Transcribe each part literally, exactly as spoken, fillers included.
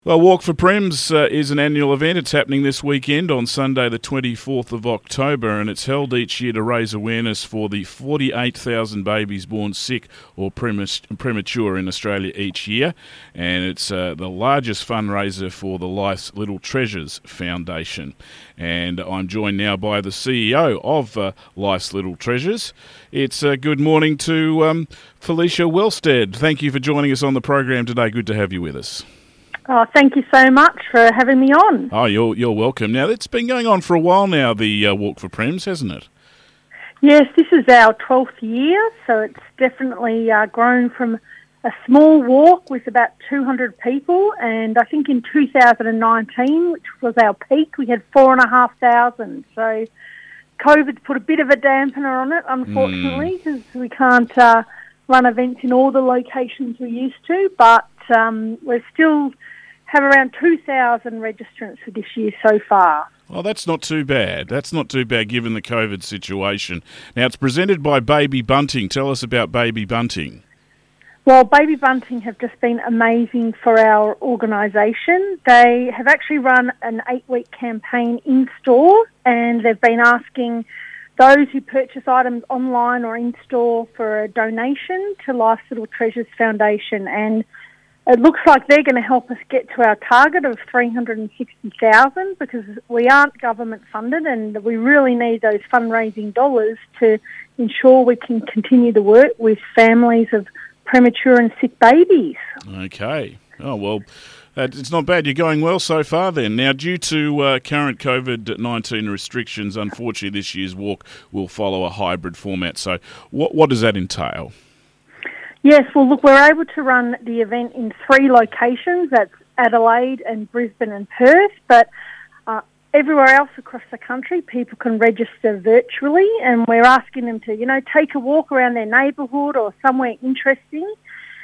Well, Walk for Prems uh, is an annual event. It's happening this weekend on Sunday the twenty-fourth of October, and it's held each year to raise awareness for the forty-eight thousand babies born sick or premis- premature in Australia each year, and it's uh, the largest fundraiser for the Life's Little Treasures Foundation. And I'm joined now by the C E O of uh, Life's Little Treasures. It's uh, good morning to um, Felicia Wellstead. Thank you for joining us on the program today. Good to have you with us. Oh, thank you so much for having me on. Oh, you're you're welcome. Now, it's been going on for a while now, the uh, Walk for Prems, hasn't it? Yes, this is our twelfth year, so it's definitely uh, grown from a small walk with about two hundred people, and I think in two thousand nineteen, which was our peak, we had four and a half thousand. So COVID put a bit of a dampener on it, unfortunately, because mm. we can't uh, run events in all the locations we used to, but um, we're still have around two thousand registrants for this year so far. Well, that's not too bad. That's not too bad given the COVID situation. Now, it's presented by Baby Bunting. Tell us about Baby Bunting. Well, Baby Bunting have just been amazing for our organisation. They have actually run an eight-week campaign in-store, and they've been asking those who purchase items online or in-store for a donation to Life's Little Treasures Foundation, and it looks like they're going to help us get to our target of three hundred sixty thousand because we aren't government funded and we really need those fundraising dollars to ensure we can continue the work with families of premature and sick babies. Okay. Oh, well, uh, it's not bad. You're going well so far then. Now, due to uh, current COVID nineteen restrictions, unfortunately this year's walk will follow a hybrid format. So what, what does that entail? Yes, well, look, we're able to run the event in three locations. That's Adelaide and Brisbane and Perth, but uh, everywhere else across the country, people can register virtually, and we're asking them to, you know, take a walk around their neighbourhood or somewhere interesting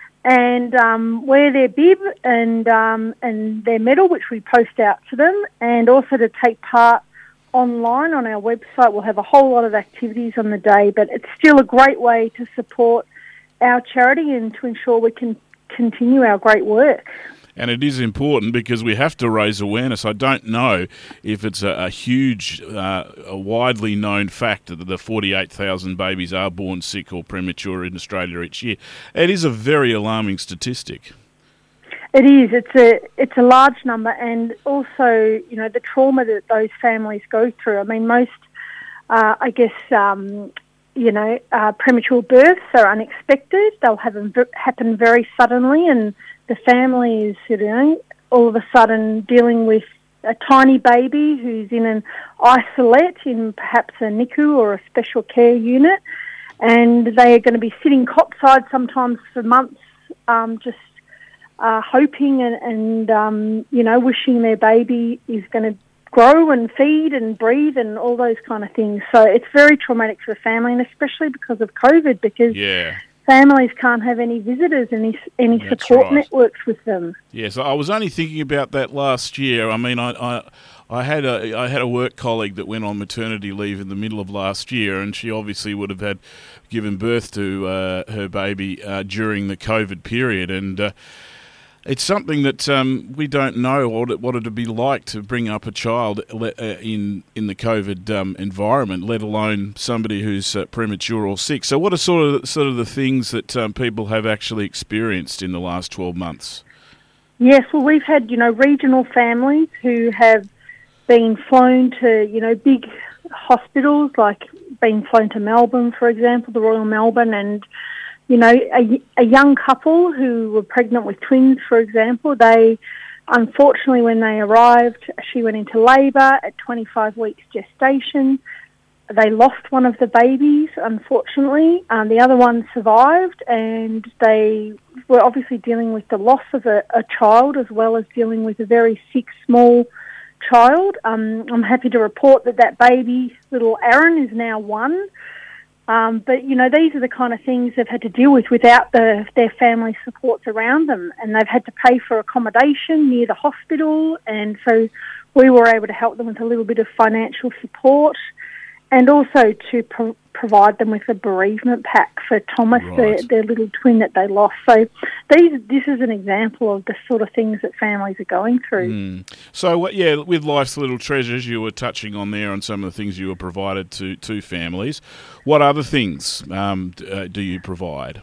and um, wear their bib and, um, and their medal, which we post out to them, and also to take part online on our website. We'll have a whole lot of activities on the day, but it's still a great way to support our charity and to ensure we can continue our great work. And it is important because we have to raise awareness. I don't know if it's a, a huge, uh, a widely known fact that the forty-eight thousand babies are born sick or premature in Australia each year. It is a very alarming statistic. It is. It's a it's a large number, and also, you know, the trauma that those families go through. I mean, most, uh, I guess, um, you know, uh, premature births are unexpected. They'll have happen very suddenly, and the family is, you know, all of a sudden dealing with a tiny baby who's in an isolate in perhaps a N I C U or a special care unit, and they are going to be sitting cot-side sometimes for months, um, just uh, hoping and, and um, you know, wishing their baby is going to grow and feed and breathe and all those kind of things. So it's very traumatic for the family, and especially because of COVID, because yeah. families can't have any visitors, any any That's support right. networks with them. Yes, I was only thinking about that last year. I mean, I, I I had a I had a work colleague that went on maternity leave in the middle of last year, and she obviously would have had given birth to uh, her baby uh, during the COVID period, and Uh, It's something that um, we don't know what it, what it would be like to bring up a child in in the COVID um, environment, let alone somebody who's uh, premature or sick. So, what are sort of sort of the things that um, people have actually experienced in the last twelve months? Yes, well, we've had, you know, regional families who have been flown to, you know, big hospitals, like being flown to Melbourne, for example, the Royal Melbourne, and you know, a, a young couple who were pregnant with twins, for example, they, unfortunately, when they arrived, she went into labour at twenty-five weeks gestation. They lost one of the babies, unfortunately. Um, the other one survived, and they were obviously dealing with the loss of a, a child as well as dealing with a very sick, small child. Um, I'm happy to report that that baby, little Aaron, is now one. Um, but, you know, these are the kind of things they've had to deal with without the, their family supports around them. And they've had to pay for accommodation near the hospital. And so we were able to help them with a little bit of financial support and also to pro- provide them with a bereavement pack for Thomas, Right. their, their little twin that they lost. So these, this is an example of the sort of things that families are going through. Mm. So, what- yeah, with Life's Little Treasures, you were touching on there on some of the things you were provided to, to families. What other things um, d- uh, do you provide?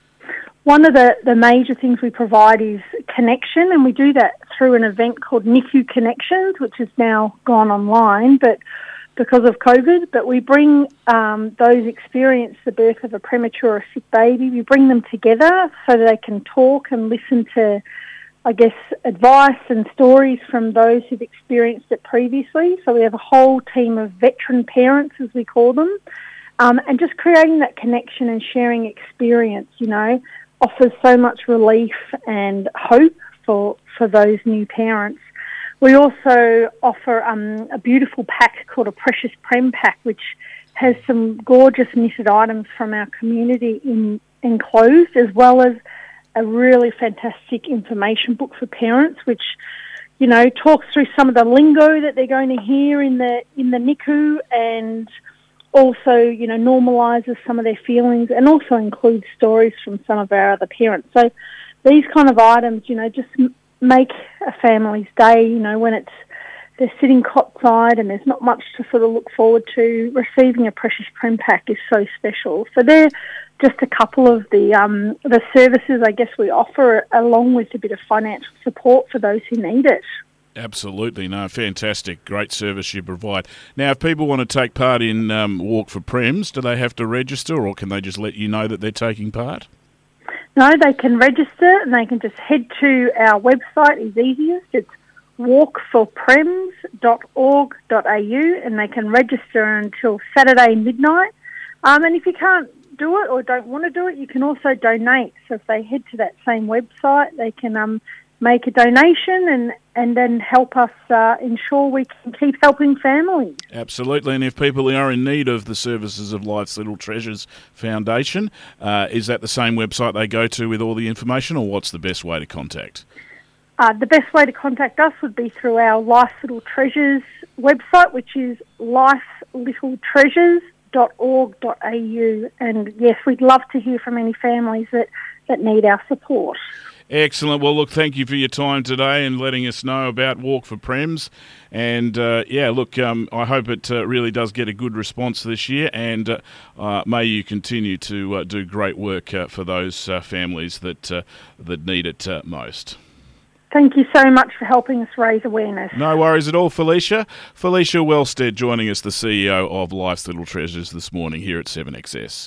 One of the, the major things we provide is connection, and we do that through an event called N I C U Connections, which has now gone online, but because of COVID. But we bring um, those experienced the birth of a premature or sick baby, we bring them together so that they can talk and listen to, I guess, advice and stories from those who've experienced it previously. So we have a whole team of veteran parents, as we call them, um, and just creating that connection and sharing experience, you know, offers so much relief and hope for, for those new parents. We also offer um, a beautiful pack called a Precious Prem pack, which has some gorgeous knitted items from our community in, enclosed, as well as a really fantastic information book for parents, which, you know, talks through some of the lingo that they're going to hear in the in the N I C U, and also, you know, normalises some of their feelings, and also includes stories from some of our other parents. So these kind of items, you know, just m- make a family's day, you know, when it's they're sitting cot-side and there's not much to sort of look forward to. Receiving a Precious Prem pack is so special. So they're just a couple of the um, the services, I guess, we offer, along with a bit of financial support for those who need it. Absolutely. No, fantastic. Great service you provide. Now, if people want to take part in um, Walk for Prems, do they have to register, or can they just let you know that they're taking part? No, they can register and they can just head to our website. It's easiest. It's walk for prems dot org dot a u, and they can register until Saturday midnight. Um, and if you can't do it or don't want to do it, you can also donate. So if they head to that same website, they can um, make a donation and, and then help us uh, ensure we can keep helping families. Absolutely. And if people are in need of the services of Life's Little Treasures Foundation, uh, is that the same website they go to with all the information, or what's the best way to contact? Uh, the best way to contact us would be through our Life Little Treasures website, which is life little treasures dot org dot a u. And yes, we'd love to hear from any families that, that need our support. Excellent. Well, look, thank you for your time today and letting us know about Walk for Prems. And, uh, yeah, look, um, I hope it uh, really does get a good response this year, and uh, uh, may you continue to uh, do great work uh, for those uh, families that, uh, that need it uh, most. Thank you so much for helping us raise awareness. No worries at all, Felicia. Felicia Wellstead joining us, the C E O of Life's Little Treasures, this morning here at seven X S.